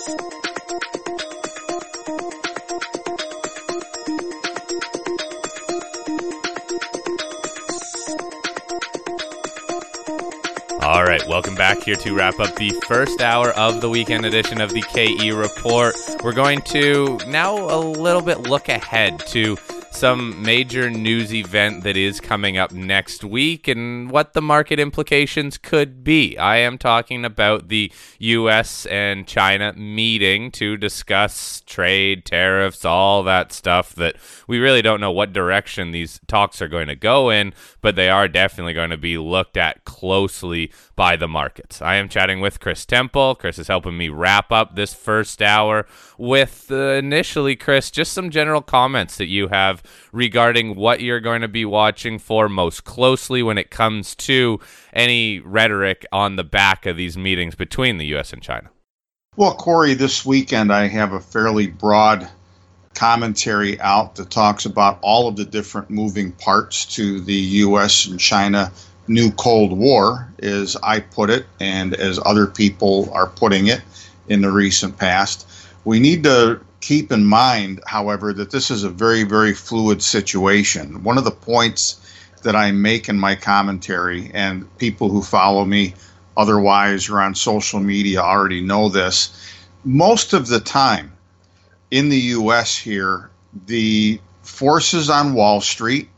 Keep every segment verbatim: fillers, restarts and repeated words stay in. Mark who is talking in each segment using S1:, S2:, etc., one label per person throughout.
S1: All right, welcome back here to wrap up the first hour of the weekend edition of the K E Report. We're going to now a little bit look ahead to some major news event that is coming up next week and what the market implications could be. I am talking about the U S and China meeting to discuss trade, tariffs, all that stuff that we really don't know what direction these talks are going to go in, but they are definitely going to be looked at closely by the markets. I am chatting with Chris Temple. Chris is helping me wrap up this first hour with uh, initially, Chris, just some general comments that you have regarding what you're going to be watching for most closely when it comes to any rhetoric on the back of these meetings between the U S and China.
S2: Well, Corey, this weekend I have a fairly broad commentary out that talks about all of the different moving parts to the U S and China new Cold War, as I put it, and as other people are putting it in the recent past. We need to keep in mind, however, that this is a very, very fluid situation. One of the points that I make in my commentary, and people who follow me otherwise or on social media already know this, most of the time in the U S here, the forces on Wall Street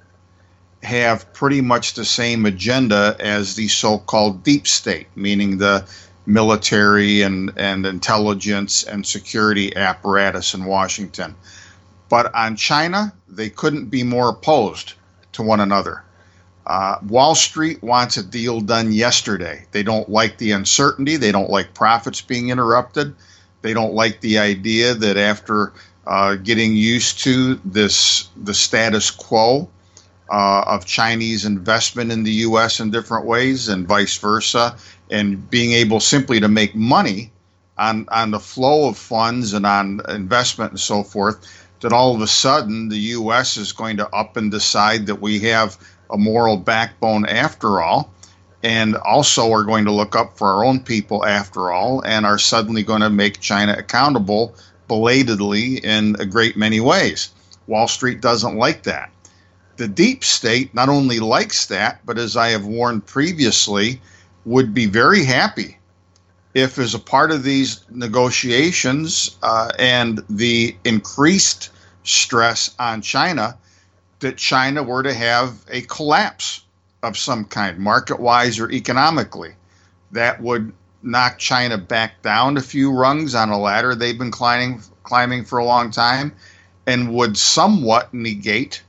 S2: have pretty much the same agenda as the so-called deep state, meaning the military and, and intelligence and security apparatus in Washington. But on China, they couldn't be more opposed to one another. Uh, Wall Street wants a deal done yesterday. They don't like the uncertainty. They don't like profits being interrupted. They don't like the idea that after uh, getting used to this, the status quo uh, of Chinese investment in the U S in different ways and vice versa, and being able simply to make money on, on the flow of funds and on investment and so forth, that all of a sudden the U S is going to up and decide that we have a moral backbone after all, and also are going to look up for our own people after all, and are suddenly going to make China accountable belatedly in a great many ways. Wall Street doesn't like that. The deep state not only likes that, but as I have warned previously, would be very happy if, as a part of these negotiations uh, and the increased stress on China, that China were to have a collapse of some kind, market-wise or economically. That would knock China back down a few rungs on a ladder they've been climbing, climbing for a long time, and would somewhat negate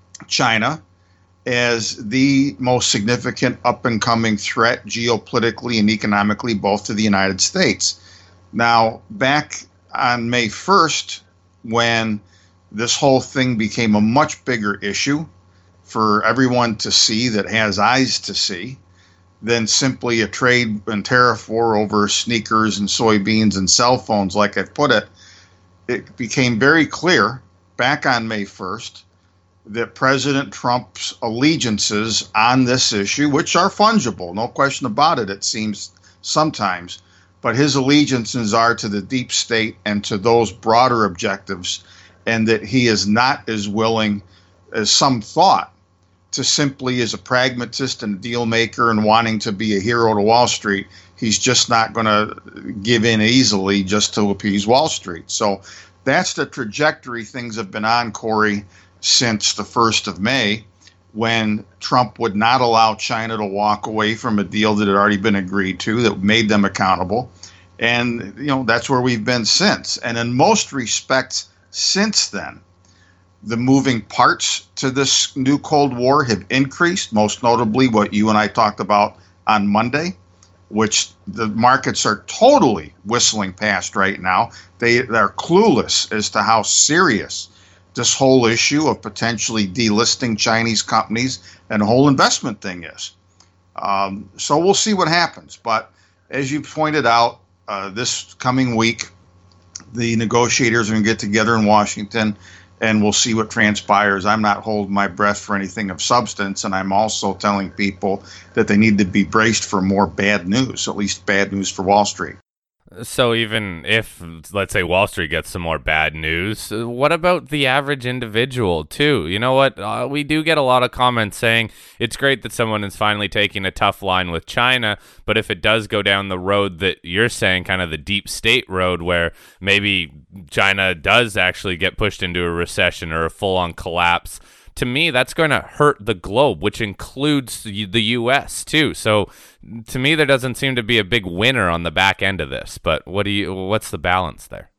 S2: China as the most significant up-and-coming threat geopolitically and economically, both to the United States. Now, back on May first, when this whole thing became a much bigger issue for everyone to see that has eyes to see than simply a trade and tariff war over sneakers and soybeans and cell phones, like I put it, it became very clear back on May first that President Trump's allegiances on this issue, which are fungible, no question about it, it seems sometimes, but his allegiances are to the deep state and to those broader objectives, and that he is not as willing as some thought to simply, as a pragmatist and a deal maker and wanting to be a hero to Wall Street, he's just not going to give in easily just to appease Wall Street. So that's the trajectory things have been on, Corey, since the first of May, when Trump would not allow China to walk away from a deal that had already been agreed to, that made them accountable. And, you know, that's where we've been since. And in most respects since then, the moving parts to this new Cold War have increased, most notably what you and I talked about on Monday, which the markets are totally whistling past right now. They, they're clueless as to how serious this whole issue of potentially delisting Chinese companies and the whole investment thing is. Um, so we'll see what happens. But as you pointed out, uh, this coming week, the negotiators are going to get together in Washington, and we'll see what transpires. I'm not holding my breath for anything of substance, and I'm also telling people that they need to be braced for more bad news, at least bad news for Wall Street.
S1: So even if, let's say, Wall Street gets some more bad news, uh, what about the average individual too? You know what? Uh, we do get a lot of comments saying it's great that someone is finally taking a tough line with China, but if it does go down the road that you're saying, kind of the deep state road, where maybe China does actually get pushed into a recession or a full-on collapse, to me, that's going to hurt the globe, which includes the U S too. So, to me, there doesn't seem to be a big winner on the back end of this. But what do you? What's the balance there?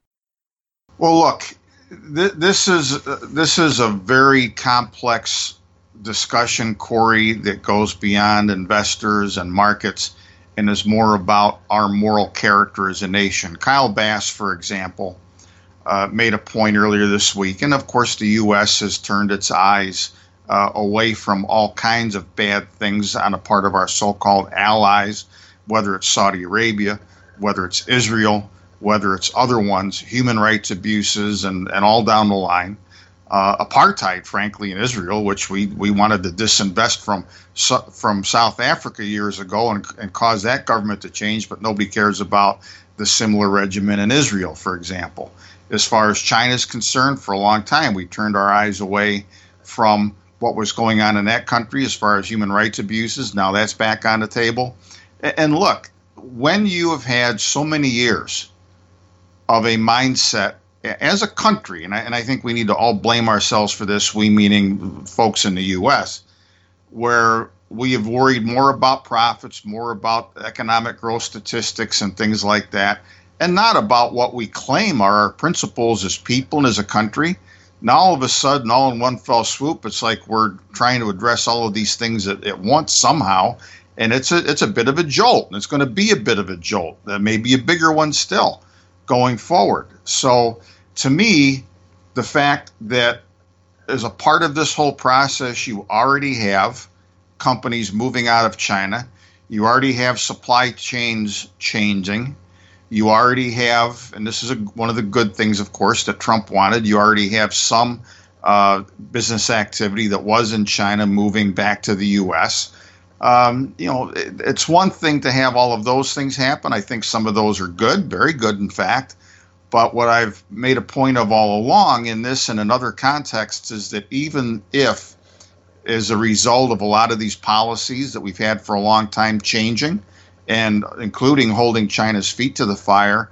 S2: Well, look, th- this is uh, this is a very complex discussion, Corey, that goes beyond investors and markets and is more about our moral character as a nation. Kyle Bass, for example, Uh, made a point earlier this week, and of course the U S has turned its eyes uh, away from all kinds of bad things on the part of our so-called allies, whether it's Saudi Arabia, whether it's Israel, whether it's other ones, human rights abuses, and, and all down the line. Uh, apartheid, frankly, in Israel, which we, we wanted to disinvest from from South Africa years ago and, and cause that government to change, but nobody cares about the similar regimen in Israel, for example. As far as China is concerned, for a long time, we turned our eyes away from what was going on in that country as far as human rights abuses. Now that's back on the table. And look, when you have had so many years of a mindset as a country, and I, and I think we need to all blame ourselves for this, we meaning folks in the U S, where we have worried more about profits, more about economic growth statistics and things like that, and not about what we claim are our principles as people and as a country. Now, all of a sudden, all in one fell swoop, it's like we're trying to address all of these things at, at once somehow, and it's a it's a bit of a jolt, and it's going to be a bit of a jolt. There may be a bigger one still going forward. So, to me, the fact that as a part of this whole process, you already have companies moving out of China, you already have supply chains changing. You already have, and this is a, one of the good things, of course, that Trump wanted, you already have some uh, business activity that was in China moving back to the U S. Um, you know, it, it's one thing to have all of those things happen. I think some of those are good, very good, in fact. But what I've made a point of all along in this and in other contexts is that even if, as a result of a lot of these policies that we've had for a long time changing, and including holding China's feet to the fire,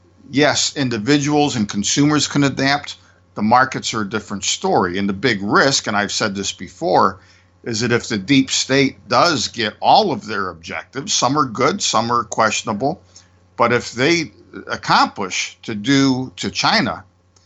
S2: yes, individuals and consumers can adapt. The markets are a different story. And the big risk, and I've said this before, is that if the deep state does get all of their objectives, some are good, some are questionable, but if they accomplish to do to China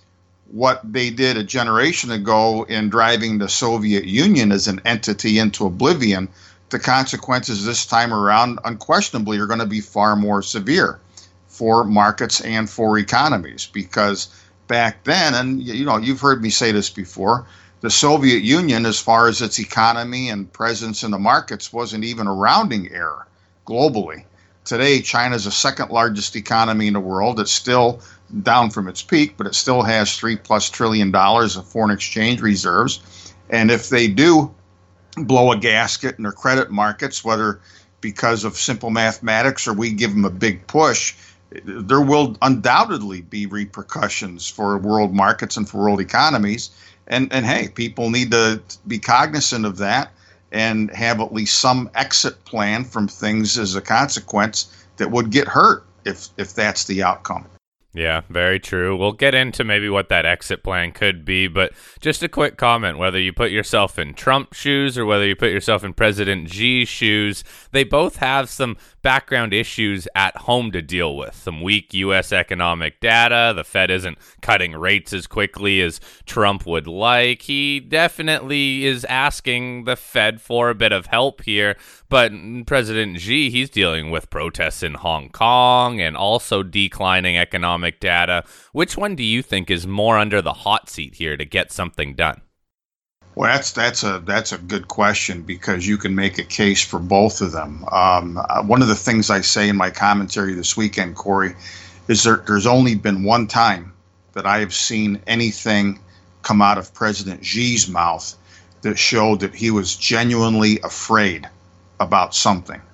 S2: what they did a generation ago in driving the Soviet Union as an entity into oblivion, the consequences this time around unquestionably are going to be far more severe for markets and for economies, because back then, and you know, you've heard me say this before, the Soviet Union, as far as its economy and presence in the markets, wasn't even a rounding error globally. Today, China is the second largest economy in the world. It's still down from its peak, but it still has three plus trillion dollars of foreign exchange reserves. And if they do blow a gasket in their credit markets, whether because of simple mathematics or we give them a big push, there will undoubtedly be repercussions for world markets and for world economies. And, and hey, people need to be cognizant of that and have at least some exit plan from things as a consequence that would get hurt if if that's the outcome.
S1: Yeah, very true. We'll get into maybe what that exit plan could be, but just a quick comment, whether you put yourself in Trump's shoes or whether you put yourself in President Xi's shoes, they both have some background issues at home to deal with. Some weak U S economic data. The Fed isn't cutting rates as quickly as Trump would like. He definitely is asking the Fed for a bit of help here, but President Xi, he's dealing with protests in Hong Kong and also declining economic data. Which one do you think is more under the hot seat here to get something done?
S2: Well, that's that's a that's a good question, because you can make a case for both of them. Um, uh, one of the things I say in my commentary this weekend, Corey, is there, there's only been one time that I have seen anything come out of President Xi's mouth that showed that he was genuinely afraid about something.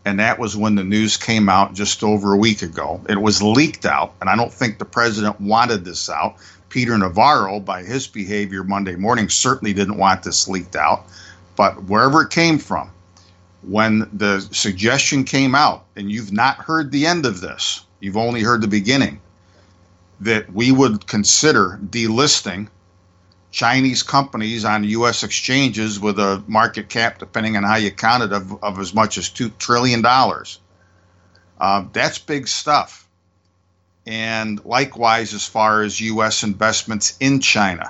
S2: And that was when the news came out just over a week ago. It was leaked out, and I don't think the president wanted this out. Peter Navarro, by his behavior Monday morning, certainly didn't want this leaked out. But wherever it came from, when the suggestion came out, and you've not heard the end of this, you've only heard the beginning, that we would consider delisting Chinese companies on U S exchanges with a market cap, depending on how you count it, of, of as much as two trillion dollars. Uh, that's big stuff. And likewise, as far as U S investments in China,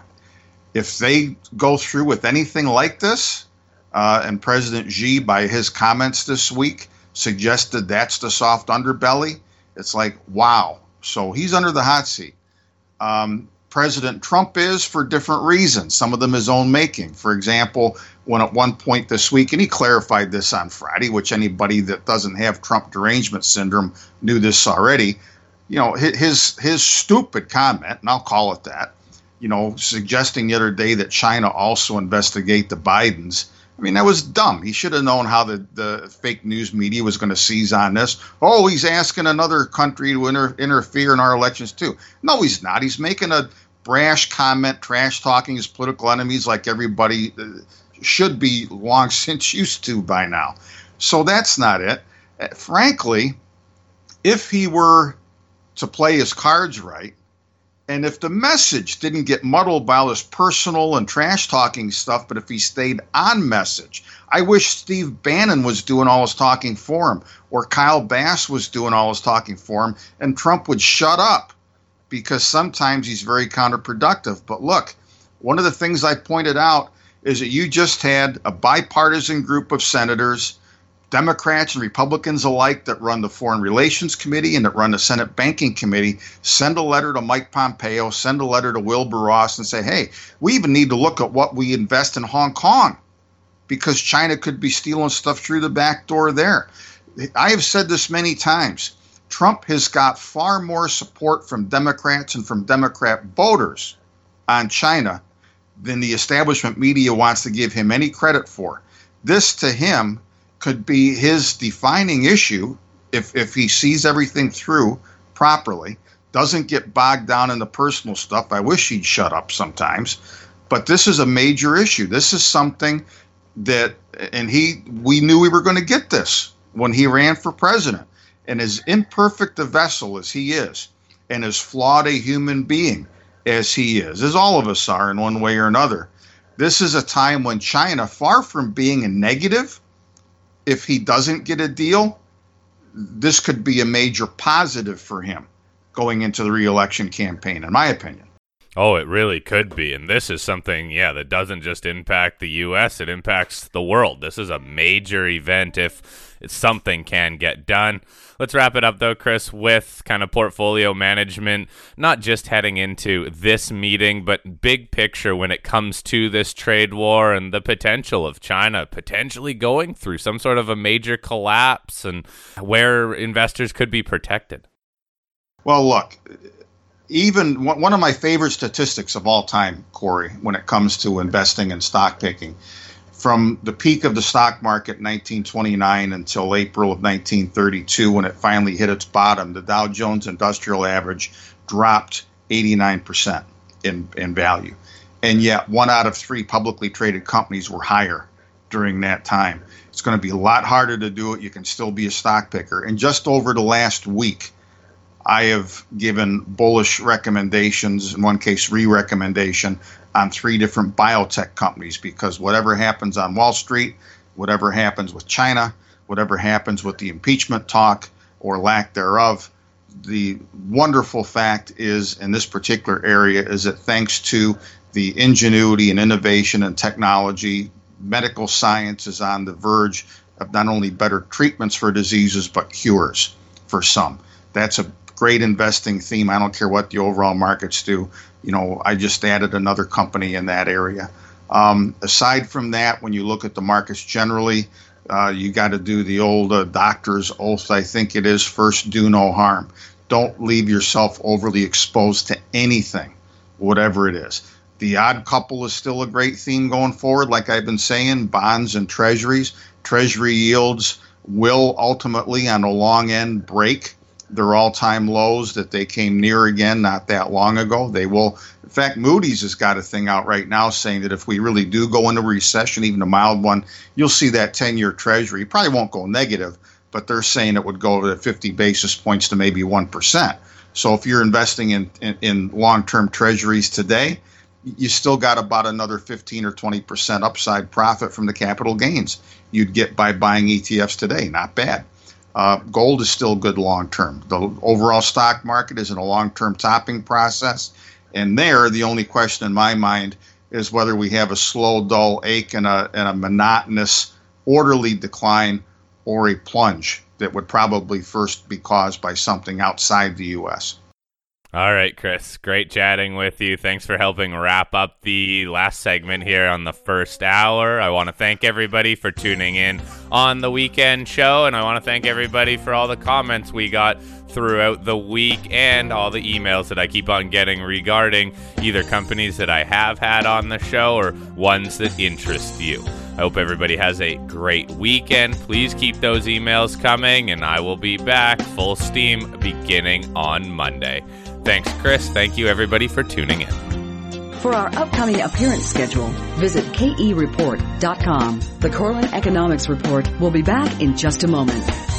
S2: if they go through with anything like this, uh, and President Xi, by his comments this week, suggested that's the soft underbelly, it's like, wow. So he's under the hot seat. Um, President Trump is for different reasons, some of them his own making. For example, when at one point this week, and he clarified this on Friday, which anybody that doesn't have Trump derangement syndrome knew this already, you know, his his stupid comment, and I'll call it that, you know, suggesting the other day that China also investigate the Bidens. I mean, that was dumb. He should have known how the, the fake news media was going to seize on this. Oh, he's asking another country to inter- interfere in our elections too. No, he's not. He's making a brash comment, trash talking his political enemies like everybody should be long since used to by now. So that's not it. Frankly, if he were to play his cards right, and if the message didn't get muddled by all this personal and trash talking stuff, but if he stayed on message, I wish Steve Bannon was doing all his talking for him, or Kyle Bass was doing all his talking for him, and Trump would shut up, because sometimes he's very counterproductive. But look, one of the things I pointed out is that you just had a bipartisan group of senators, Democrats and Republicans alike, that run the Foreign Relations Committee and that run the Senate Banking Committee, send a letter to Mike Pompeo, send a letter to Wilbur Ross and say, hey, we even need to look at what we invest in Hong Kong, because China could be stealing stuff through the back door there. I have said this many times. Trump has got far more support from Democrats and from Democrat voters on China than the establishment media wants to give him any credit for. This, to him, could be his defining issue if, if he sees everything through properly, doesn't get bogged down in the personal stuff. I wish he'd shut up sometimes. But this is a major issue. This is something that, and he, we knew we were going to get this when he ran for president. And as imperfect a vessel as he is, and as flawed a human being as he is, as all of us are in one way or another, this is a time when China, far from being a negative, if he doesn't get a deal, this could be a major positive for him going into the re-election campaign, in my opinion.
S1: Oh, it really could be. And this is something, yeah, that doesn't just impact the U S, it impacts the world. This is a major event if something can get done. Let's wrap it up, though, Chris, with kind of portfolio management, not just heading into this meeting, but big picture when it comes to this trade war and the potential of China potentially going through some sort of a major collapse and where investors could be protected.
S2: Well, look, even one of my favorite statistics of all time, Corey, when it comes to investing and stock picking, from the peak of the stock market in nineteen twenty-nine until April of nineteen thirty-two, when it finally hit its bottom, the Dow Jones Industrial Average dropped eighty-nine percent in, in value. And yet one out of three publicly traded companies were higher during that time. It's going to be a lot harder to do it. You can still be a stock picker. And just over the last week, I have given bullish recommendations, in one case re-recommendation, on three different biotech companies, because whatever happens on Wall Street, whatever happens with China, whatever happens with the impeachment talk or lack thereof, the wonderful fact is in this particular area is that thanks to the ingenuity and innovation and technology, medical science is on the verge of not only better treatments for diseases, but cures for some. That's a great investing theme. I don't care what the overall markets do. You know, I just added another company in that area. Um, aside from that, when you look at the markets generally, uh, you got to do the old uh, doctor's oath, I think it is, first do no harm. Don't leave yourself overly exposed to anything, whatever it is. The odd couple is still a great theme going forward, like I've been saying, bonds and treasuries. Treasury yields will ultimately on the long end break their all-time lows that they came near again not that long ago. They will. In fact, Moody's has got a thing out right now saying that if we really do go into a recession, even a mild one, you'll see that ten-year Treasury. It probably won't go negative, but they're saying it would go to fifty basis points to maybe one percent. So if you're investing in, in, in long-term Treasuries today, you still got about another fifteen or twenty percent upside profit from the capital gains you'd get by buying E T Fs today. Not bad. Uh, gold is still good long-term. The overall stock market is in a long-term topping process. And there, the only question in my mind is whether we have a slow, dull ache and a, and a monotonous, orderly decline or a plunge that would probably first be caused by something outside the U S.
S1: All right, Chris, great chatting with you. Thanks for helping wrap up the last segment here on the first hour. I want to thank everybody for tuning in on the weekend show, and I want to thank everybody for all the comments we got throughout the week and all the emails that I keep on getting regarding either companies that I have had on the show or ones that interest you. I hope everybody has a great weekend. Please keep those emails coming, and I will be back full steam beginning on Monday. Thanks, Chris. Thank you, everybody, for tuning in.
S3: For our upcoming appearance schedule, visit K E report dot com. The Corlin Economics Report will be back in just a moment.